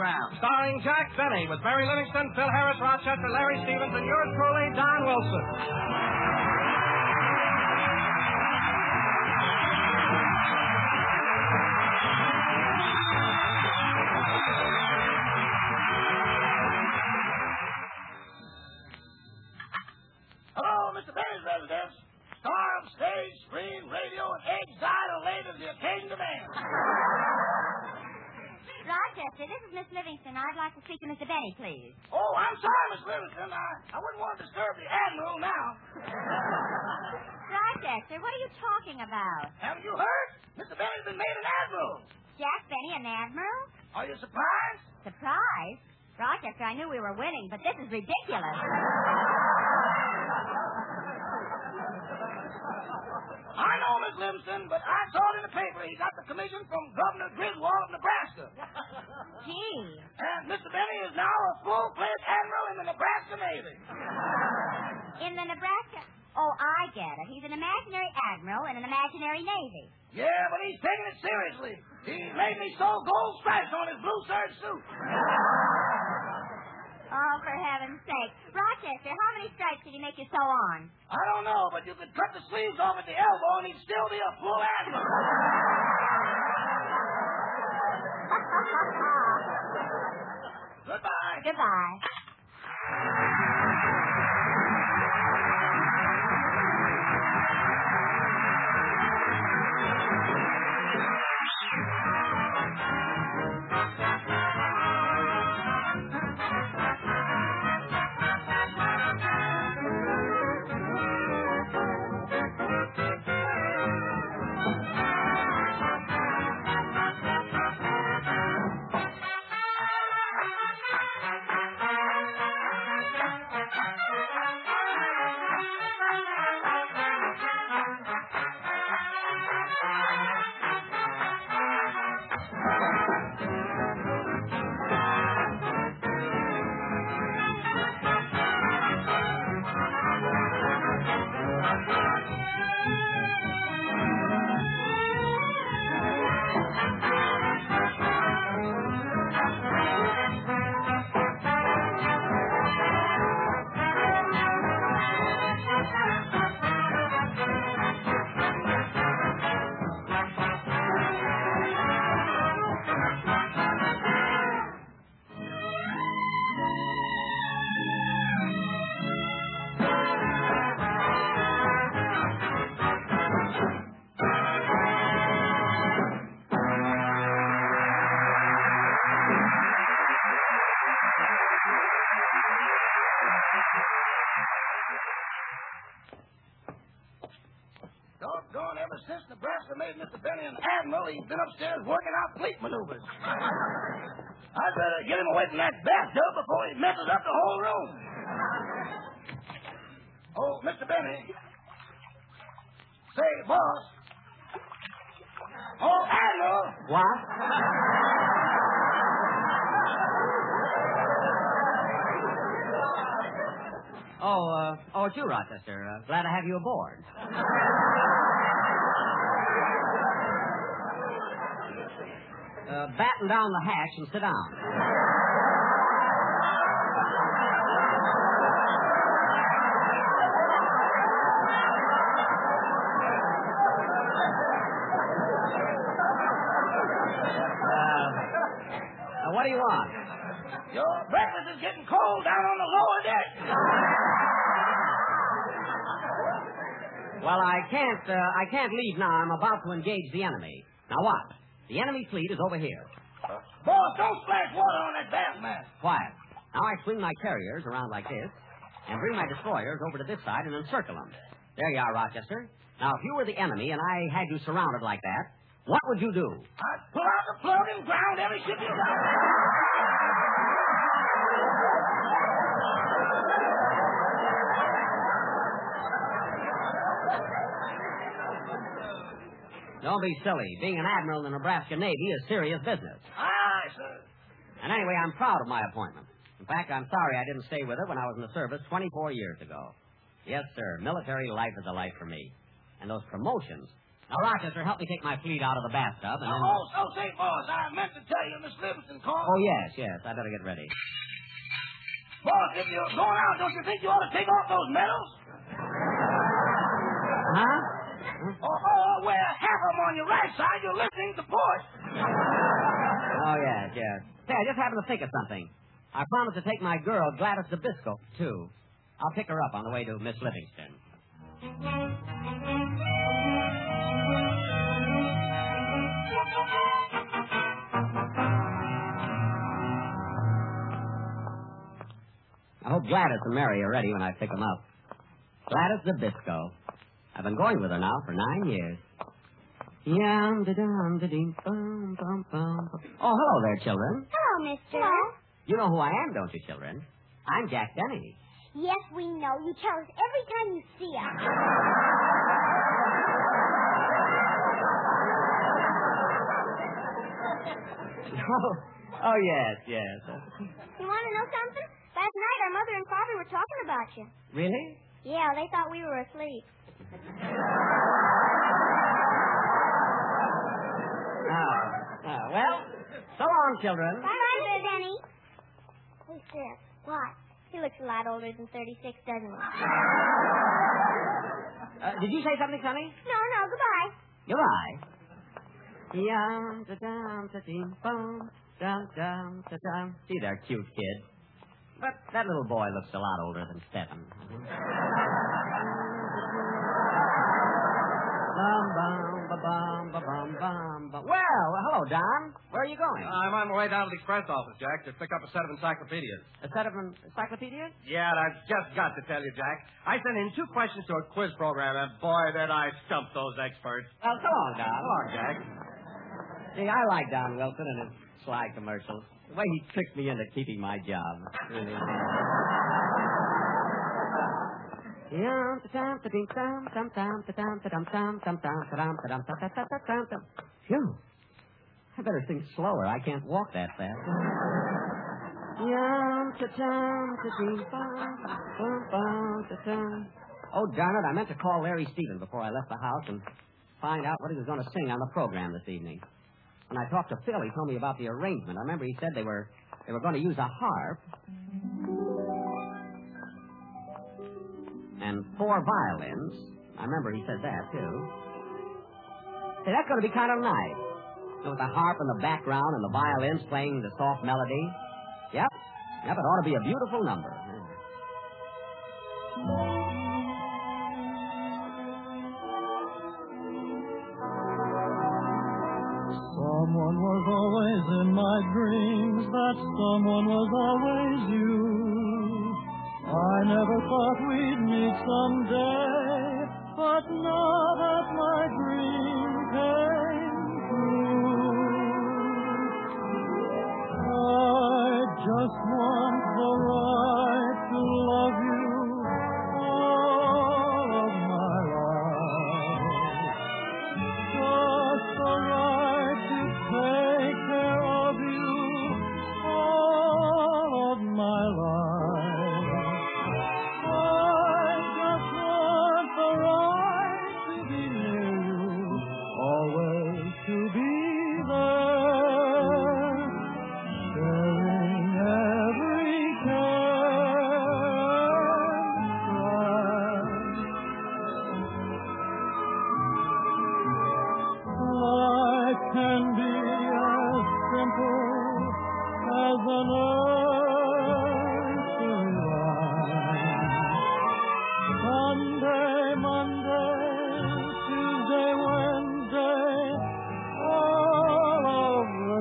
program. Starring Jack Benny with Barry Livingston, Phil Harris, Rochester, Larry Stevens, and yours truly, Don Wilson. Hello, Mr. Benny's residence. Star of stage, screen, radio, and exile laid as the occasion demands. Rochester, this is Miss Livingston. I'd like to speak to Mr. Benny, please. Oh, I'm sorry, Miss Livingston. I wouldn't want to disturb the Admiral now. Rochester, what are you talking about? Haven't you heard? Mr. Benny's been made an Admiral. Jack Benny, an admiral? Are you surprised? Surprise? Rochester, I knew we were winning, but this is ridiculous. I know, Miss Livingston, but I saw it in the paper. He got the commission from Governor Griswold of Nebraska. Gee. And Mr. Benny is now a full-fledged admiral in the Nebraska Navy. In the Nebraska... Oh, I get it. He's an imaginary admiral in an imaginary navy. Yeah, but he's taking it seriously. He made me sew gold stripes on his blue serge suit. Oh, for heaven's sake. Rochester, how many stripes did he make you sew on? I don't know, but you could cut the sleeves off at the elbow and he'd still be a full admiral. Goodbye. Goodbye. Doggone, ever since Nebraska made Mr. Benny an admiral, he's been upstairs working out fleet maneuvers. I'd better get him away from that bathtub before he messes up the whole room. Oh, Mr. Benny. Say, boss. Oh, Admiral. What? Oh, it's you, Rochester. Glad to have you aboard. Batten down the hatch and sit down. What do you want? Your breakfast is getting cold down on the lower deck. Well, I can't leave now. I'm about to engage the enemy. Now what? The enemy fleet is over here. Boss, don't splash water on that bath mat. Quiet. Now I swing my carriers around like this and bring my destroyers over to this side and encircle them. There you are, Rochester. Now, if you were the enemy and I had you surrounded like that, what would you do? I'd pull out the plug and ground every ship you got. Don't be silly. Being an admiral in the Nebraska Navy is serious business. Aye, sir. And anyway, I'm proud of my appointment. In fact, I'm sorry I didn't stay with it when I was in the service 24 years ago. Yes, sir, military life is a life for me. And those promotions, Now, Rochester, help me take my fleet out of the bathtub and then... Oh, say, boss, I meant to tell you, Miss Livingston called. Oh, yes. I better get ready. Boss, if you're going out, don't you think you ought to take off those medals? Huh? Well, half of them on your right side, you're listening to push. Oh, yes. Hey, I just happened to think of something. I promised to take my girl, Gladys Zabisco, too. I'll pick her up on the way to Miss Livingston. I hope Gladys and Mary are ready when I pick them up. Gladys Zabisco. I've been going with her now for 9 years. Oh, hello there, children. Hello, mister. Hello. You know who I am, don't you, children? I'm Jack Denny. Yes, we know. You tell us every time you see us. Oh, yes. You want to know something? Last night, our mother and father were talking about you. Really? Yeah, they thought we were asleep. Well, so long, children. Bye-bye, Mr. Denny. Hey, Sis. What? He looks a lot older than 36, doesn't he? Did you say something, Sonny? No, goodbye. Goodbye. See there, cute kid. But that little boy looks a lot older than Stephen. Well, hello, Don. Where are you going? I'm on my way down to the express office, Jack, to pick up a set of encyclopedias. A set of encyclopedias? Yeah, and I've just got to tell you, Jack. I sent in 2 questions to a quiz program, and boy, did I stump those experts. Well, so long, Don. So long, Jack. See, I like Don Wilson and his sly commercials. The way he tricked me into keeping my job. Really. Phew. I better sing slower. I can't walk that fast. Oh, darn it. I meant to call Larry Stevens before I left the house and find out what he was going to sing on the program this evening. When I talked to Phil, he told me about the arrangement. I remember he said they were going to use a harp and 4 violins. I remember he said that, too. Say, that's going to be kind of nice. With the harp in the background and the violins playing the soft melody. Yep, it ought to be a beautiful number. Someone was always in my dreams, that someone was always you. I never thought we'd meet someday, but now that my dream came true, I just want the right to love you all of my life. Just the right to take care of you all of my life. I just want the right to be near you, always to be there, sharing every care and strife. Life can be as simple as an nursery rhyme. Sunday, Monday, Tuesday, Wednesday, all of the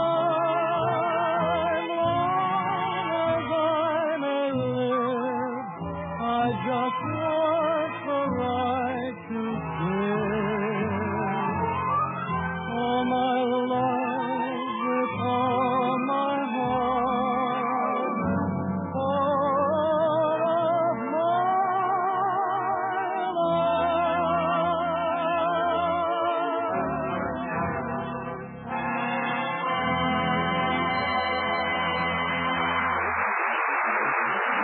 time. Long as I may live, I just want the right to give all my life with all my heart, all of my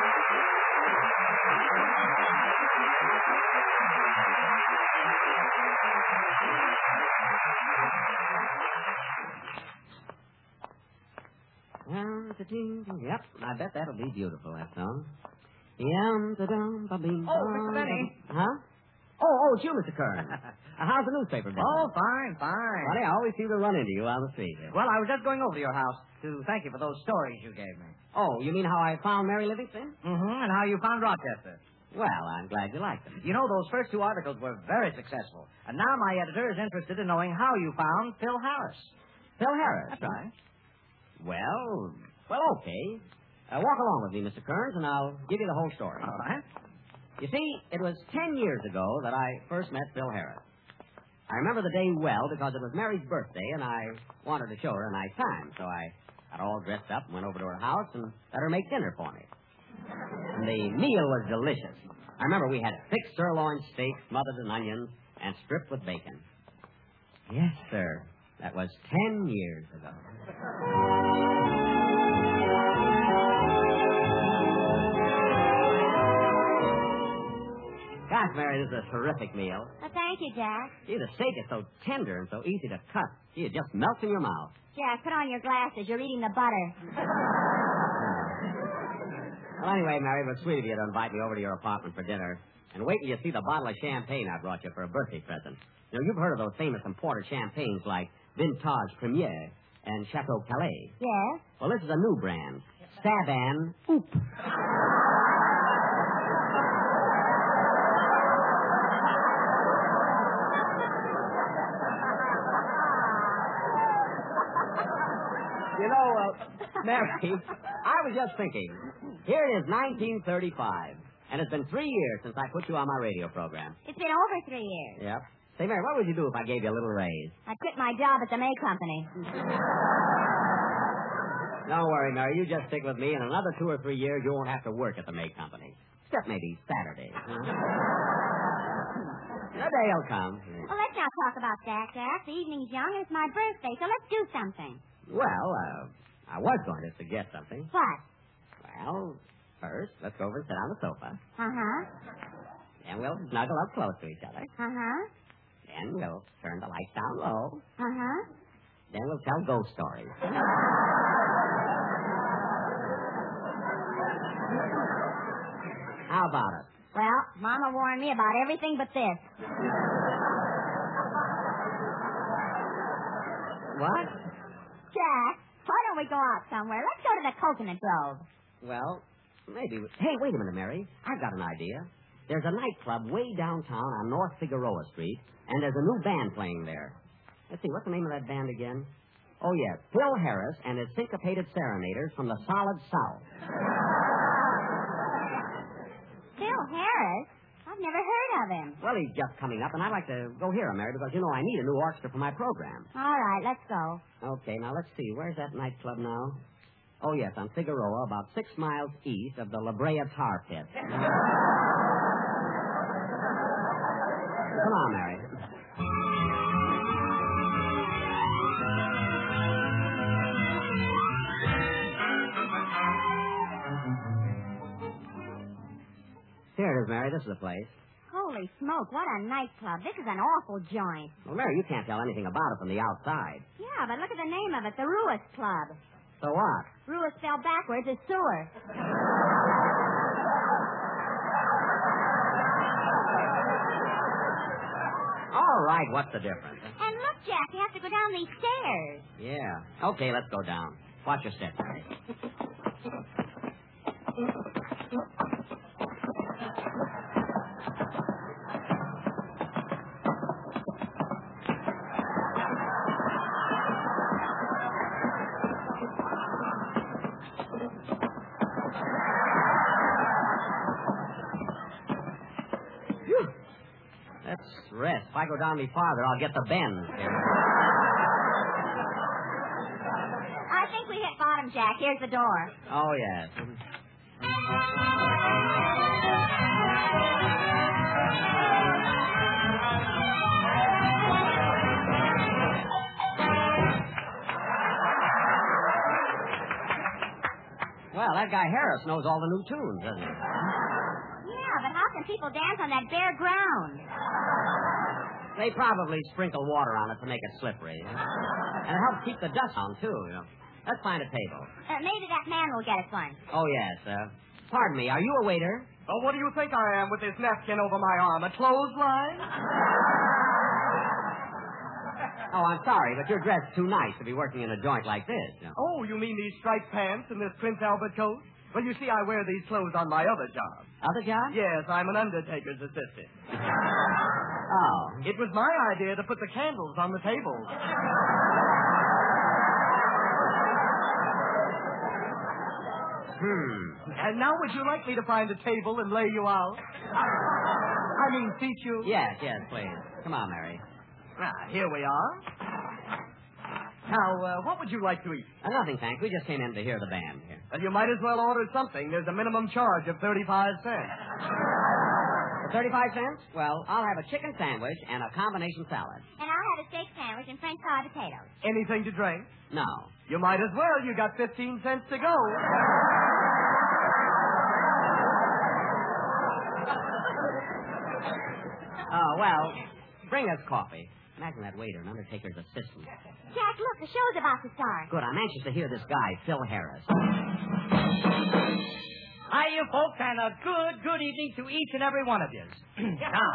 life. Yep, I bet that'll be beautiful, that song. Yum-da-dum-ba-bing. Oh, Mr. Benny. Huh? Oh, it's you, Mr. Kern. How's the newspaper business? Oh, fine. Funny, I always seem to run into you on the street. Well, I was just going over to your house to thank you for those stories you gave me. Oh, you mean how I found Mary Livingston? Mm-hmm, and how you found Rochester. Well, I'm glad you liked them. You know, those first two articles were very successful. And now my editor is interested in knowing how you found Phil Harris. Phil Harris? That's right. Well, okay. Walk along with me, Mr. Kearns, and I'll give you the whole story. All right. You see, it was 10 years ago that I first met Phil Harris. I remember the day well because it was Mary's birthday, and I wanted to show her a nice time. So I got all dressed up and went over to her house and let her make dinner for me. And the meal was delicious. I remember we had thick sirloin steak smothered in onions and stripped with bacon. Yes, sir. That was 10 years ago. Gosh, Mary, this is a terrific meal. Well, thank you, Jack. Gee, the steak is so tender and so easy to cut. Gee, it just melts in your mouth. Jack, put on your glasses. You're eating the butter. Well, anyway, Mary, it was sweet of you to invite me over to your apartment for dinner. And wait till you see the bottle of champagne I brought you for a birthday present. You know, you've heard of those famous imported champagnes like Vintage Premier and Chateau Calais. Yes? Well, this is a new brand. Saban Oop. You know, Mary, I was just thinking. Here it is, 1935, and it's been 3 years since I put you on my radio program. It's been over 3 years. Yep. Say, Mary, what would you do if I gave you a little raise? I quit my job at the May Company. Don't worry, Mary. You just stick with me. In another 2 or 3 years, you won't have to work at the May Company. Except maybe Saturdays. The day will come. Well, let's not talk about that, Jack. The evening's young and it's my birthday, so let's do something. Well, I was going to suggest something. What? Well, first, let's go over and sit on the sofa. Uh-huh. Then we'll snuggle up close to each other. Uh-huh. Then we'll turn the lights down low. Uh-huh. Then we'll tell ghost stories. How about it? Well, Mama warned me about everything but this. What? Jack, why don't we go out somewhere? Let's go to the coconut grove. Well, maybe. Hey, wait a minute, Mary. I've got an idea. There's a nightclub way downtown on North Figueroa Street, and there's a new band playing there. Let's see, what's the name of that band again? Oh, yes, Phil Harris and his Syncopated Serenaders from the Solid South. Phil Harris? I've never heard of him. Well, he's just coming up, and I'd like to go hear him, Mary, because, you know, I need a new orchestra for my program. All right, let's go. Okay, now let's see. Where's that nightclub now? Oh, yes, on Figueroa, about 6 miles east of the La Brea Tar Pit. Come on, Mary. Here it is, Mary. This is the place. Holy smoke, what a nightclub. This is an awful joint. Well, Mary, you can't tell anything about it from the outside. Yeah, but look at the name of it, the Ruis Club. So what? Ruis spelled backwards is sewer. All right, what's the difference? And look, Jack, you have to go down these stairs. Yeah. Okay, let's go down. Watch your step, Mary. Let's rest. If I go down any farther, I'll get the bend. I think we hit bottom, Jack. Here's the door. Oh, yes. Well, that guy Harris knows all the new tunes, doesn't he? Yeah, but how can people dance on that bare ground? They probably sprinkle water on it to make it slippery. And it helps keep the dust down, too, you know. Let's find a table. Maybe that man will get us one. Oh, yes. Pardon me, are you a waiter? Oh, what do you think I am with this napkin over my arm? A clothesline? Oh, I'm sorry, but you're dressed too nice to be working in a joint like this. You know. Oh, you mean these striped pants and this Prince Albert coat? Well, you see, I wear these clothes on my other job. Other job? Yes, I'm an undertaker's assistant. Oh. It was my idea to put the candles on the tables. And now would you like me to find a table and lay you out? I mean, seat you? Yes, please. Come on, Mary. Here we are. Now, what would you like to eat? Nothing, thanks. We just came in to hear the band here. Well, you might as well order something. There's a minimum charge of 35 cents. For 35 cents? Well, I'll have a chicken sandwich and a combination salad. And I'll have a steak sandwich and French fried potatoes. Anything to drink? No. You might as well. You got 15 cents to go. Oh, well, bring us coffee. Imagine that waiter, an undertaker's assistant. Jack, look, the show's about to start. Good, I'm anxious to hear this guy, Phil Harris. Hi, you folks, and a good evening to each and every one of you. Now,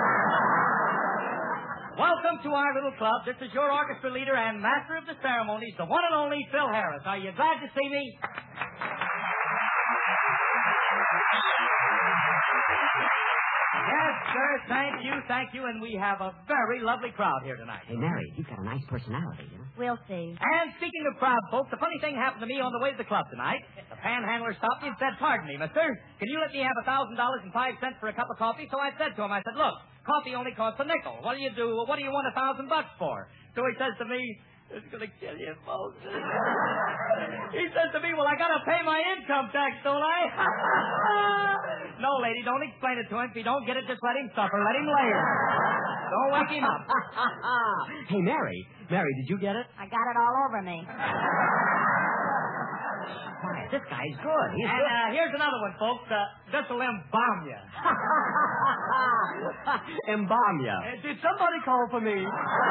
welcome to our little club. This is your orchestra leader and master of the ceremonies, the one and only Phil Harris. Are you glad to see me? Yes, sir. Thank you. And we have a very lovely crowd here tonight. Hey, Mary, he's got a nice personality, you know. We'll see. And speaking of crowd, folks, a funny thing happened to me on the way to the club tonight. The panhandler stopped me and said, "Pardon me, mister, can you let me have $1,000.05 for a cup of coffee?" So I said to him, I said, "Look, coffee only costs a nickel. What do you do? What do you want $1,000 for?" So he says to me, "It's going to kill you, folks." He says to me, "Well, I got to pay my income tax, don't I?" No, lady, don't explain it to him. If you don't get it, just let him suffer. Let him lay it. Don't wake him up. Hey, Mary, did you get it? I got it all over me. Quiet, this guy's good. He's And good. here's another one, folks. This'll embalm you. Embalm ya. Did somebody call for me?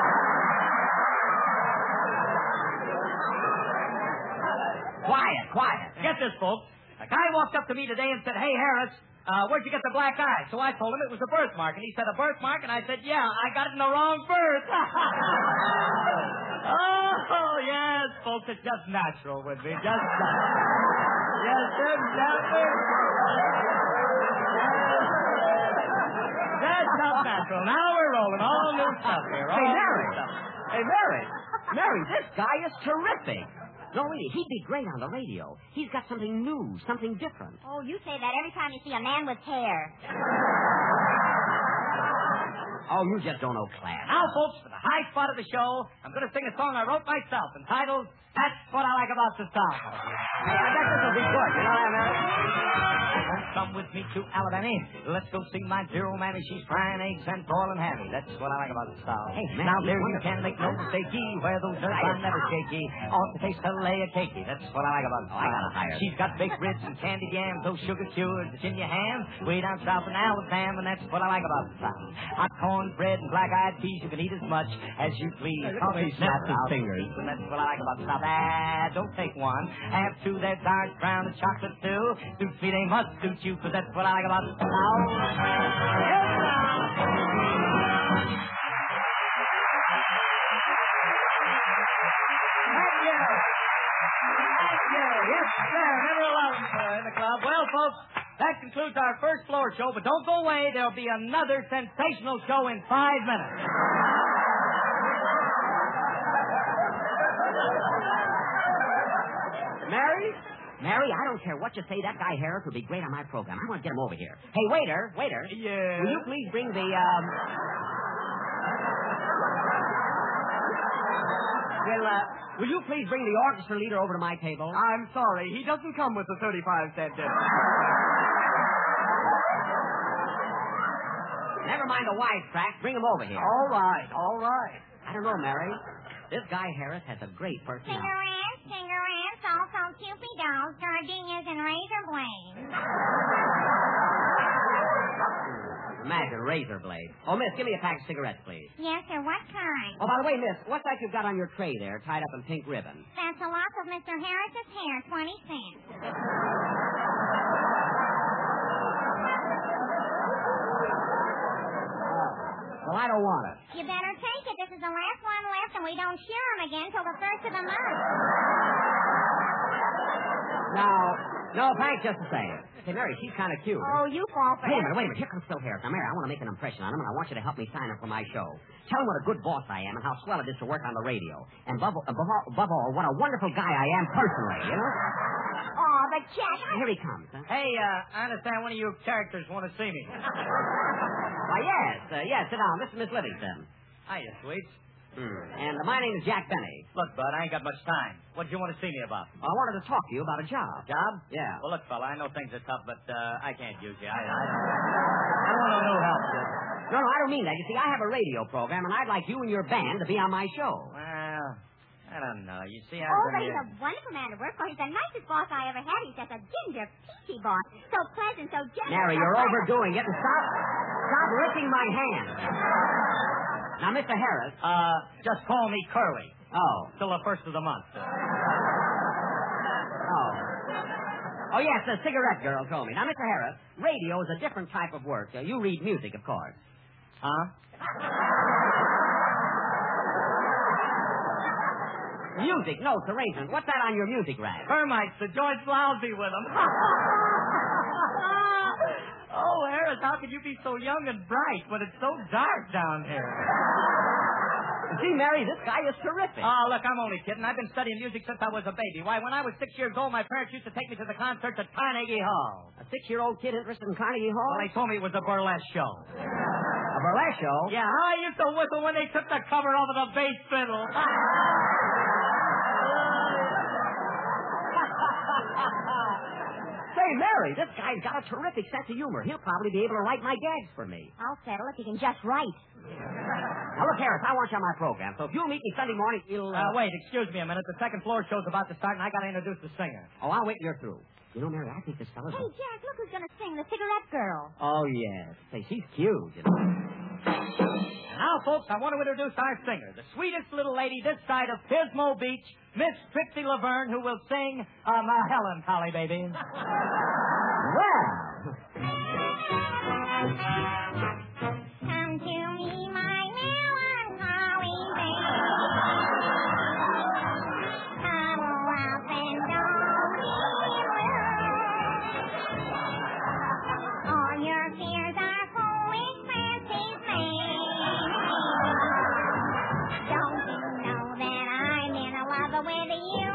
Quiet. Get this, folks. A guy walked up to me today and said, "Hey, Harris, where'd you get the black eye?" So I told him it was a birthmark. And he said, "A birthmark?" And I said, "Yeah, I got it in the wrong birth." Oh, yes, folks, it's just natural with me. Just natural. Yes, sir, exactly. That's just natural. Now we're rolling. All new stuff here. Hey, All Mary. new stuff. Hey, Mary, this guy is terrific. No, really, he'd be great on the radio. He's got something new, something different. Oh, you say that every time you see a man with hair. Oh, you just don't know class. Now, folks, for the high spot of the show, I'm going to sing a song I wrote myself entitled "That's What I Like About the Song." Hey, I guess this will be good. You know that, Mary? Come with me to Alabama. Let's go see my dear old mammy. She's frying eggs and boiling hammy. That's what I like about the style. Hey, man, now he's there you wonderful. can make no mistakey. Where those nerves are never shaky. Off the taste of lay a cakey. That's what I like about the Oh, I style. gotta hire She's got baked ribs and candied yams. Those sugar cured Virginia hams. Way down south in Alabama. And that's what I like about the style. Hot corn bread and black-eyed peas. You can eat as much as you please. Hey, look at the way he snaps his fingers. And that's what I like about the style. Don't take one. Have two. There's dark brown and chocolate too. Suits me, they must suit you, because that's what I like about the style. Yes, Thank you. Yes, sir. Never alone in the club. Well, folks, that concludes our first floor show, but don't go away. There'll be another sensational show in 5 minutes. Mary, I don't care what you say. That guy Harris would be great on my program. I want to get him over here. Hey, waiter. Yeah. Will you please bring the, will you please bring the orchestra leader over to my table? I'm sorry. He doesn't come with the 35-cent discount. Never mind the wisecrack. Bring him over here. All right. I don't know, Mary. This guy Harris has a great personality. Cigarettes, also Cupid dolls, gardenias, and razor blades. Imagine, razor blade. Oh, miss, give me a pack of cigarettes, please. Yes, sir. What kind? Oh, by the way, miss, what's that you've got on your tray there, tied up in pink ribbon? That's a lock of Mr. Harris's hair, 20 cents. Well, I don't want it. You better take it. This is the last one left, and we don't shear them again till the first of the month. No, thanks just the same. Hey, Mary, she's kind of cute. Oh, you fall for Wait a it. minute. Here comes Phil Harris. Now, Mary, I want to make an impression on him, and I want you to help me sign him for my show. Tell him what a good boss I am and how swell it is to work on the radio. And above all, what a wonderful guy I am personally, you know? Oh, but Jack, Here he comes, huh? Hey, I understand one of you characters want to see me. Why, yes. Sit down. This is Miss Livingston. Hiya, sweets. And my name is Jack Benny. Look, Bud, I ain't got much time. What do you want to see me about? I wanted to talk to you about a job. Job? Yeah. Well, look, fella, I know things are tough, but I can't use you. I don't want no help, kid. No, I don't mean that. You see, I have a radio program, and I'd like you and your band to be on my show. Well, I don't know. You see, I've oh, been but he's here. a wonderful man to work for. He's the nicest boss I ever had. He's just a ginger, peachy boss. So pleasant, so gentle. Mary, so you're pleasant. overdoing it. And stop licking my hand. Now, Mr. Harris. Just call me Curly. Oh. Till the first of the month. Oh, yes, the cigarette girl told me. Now, Mr. Harris, radio is a different type of work. You read music, of course. Huh? Music, notes, arrangement. What's that on your music rack? Termites. The George Lousy with them. Oh, Harris, how could you be so young and bright when it's so dark down here? See, Mary, this guy is terrific. Oh, look, I'm only kidding. I've been studying music since I was a baby. Why, when I was 6 years old, my parents used to take me to the concerts at Carnegie Hall. A 6-year-old kid interested in Carnegie Hall? Well, they told me it was a burlesque show. A burlesque show? Yeah, how I used to whistle when they took the cover off of the bass fiddle. Say, Mary, this guy's got a terrific sense of humor. He'll probably be able to write my gags for me. I'll settle if he can just write. Now, look, Harris, I want you on my program, so if you'll meet me Sunday morning, you'll... Wait, excuse me a minute. The second floor show's about to start, and I got to introduce the singer. Oh, I'll wait till you're through. You know, Mary, I think this fellow's... Hey, Jack, look who's going to sing, the cigarette girl. Oh, yes. Say, she's cute, you know. And now, folks, I want to introduce our singer, the sweetest little lady this side of Pismo Beach, Miss Trixie Laverne, who will sing Helen, Collie Baby. Well... Come to me, my melancholy baby. Cuddle up and don't be blue. All your fears are foolish fancies, baby. Don't you know that I'm in love with you?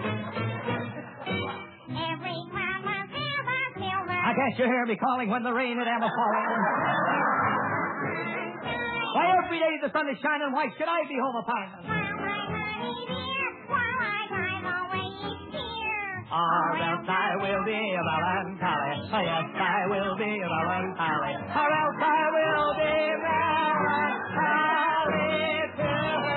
Every cloud must have a silver. I guess you hear me calling when the rain at Emma falling. Why, every day the sun is shining, why should I be home upon? While my honey dear, while I drive away each year. Or else I will be a melancholy. Oh, yes, I will be a melancholy. Or else I will be melancholy too.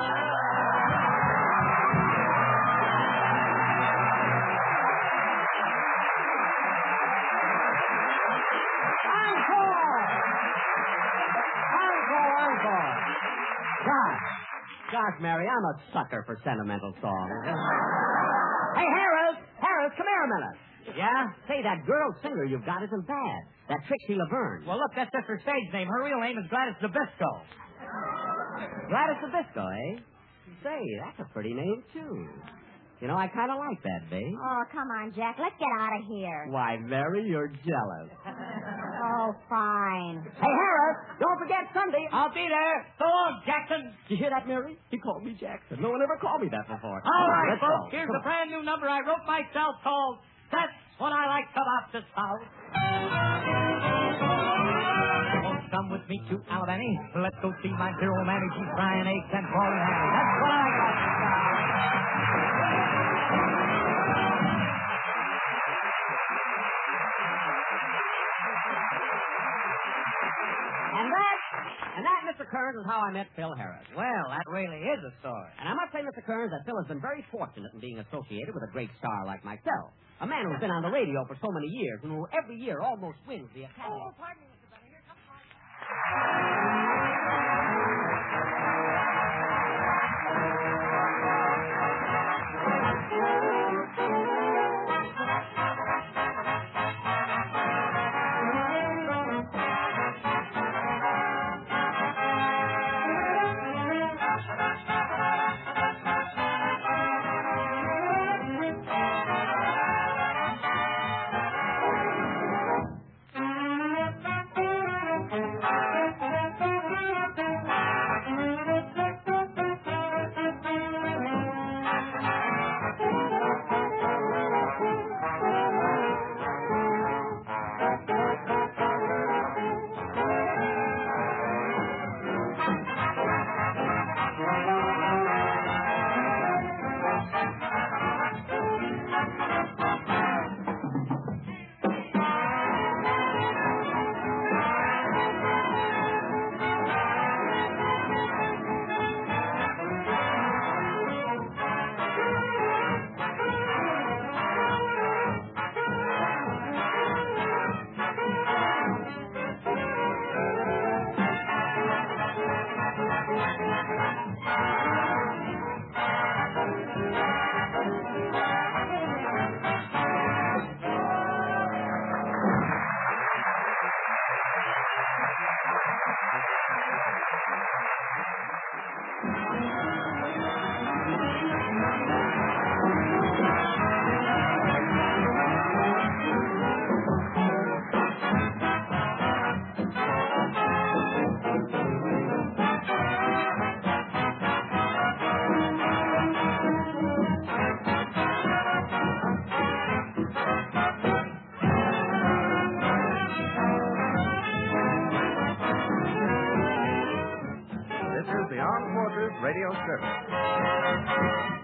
Encore! Gosh, Mary, I'm a sucker for sentimental songs. Hey, Harris, come here a minute. Yeah? Say, that girl singer you've got isn't bad. That Trixie Laverne. Well, look, that's just her stage name. Her real name is Gladys Zabisco. Gladys Zabisco, eh? Say, that's a pretty name, too. You know, I kind of like that, babe. Oh, come on, Jack. Let's get out of here. Why, Mary, you're jealous. Oh, fine. Hey, Harris, don't forget Sunday. I'll be there. So long, Jackson. Did you hear that, Mary? He called me Jackson. No one ever called me that before. All right, let's folks, go. here's Come a brand new number I wrote myself called That's What I Like About This House. Won't come with me to Alabama. Let's go see my dear old mammy. She's frying eggs and boiling ham. That's what I like about this house. And that, Mr. Kearns, is how I met Phil Harris. Well, that really is a story. And I must say, Mr. Kearns, that Phil has been very fortunate in being associated with a great star like myself. A man who's been on the radio for so many years and who every year almost wins the Academy. Oh, pardon me, Mr. Benny. Here comes my... This is the Armed Forces Radio Service.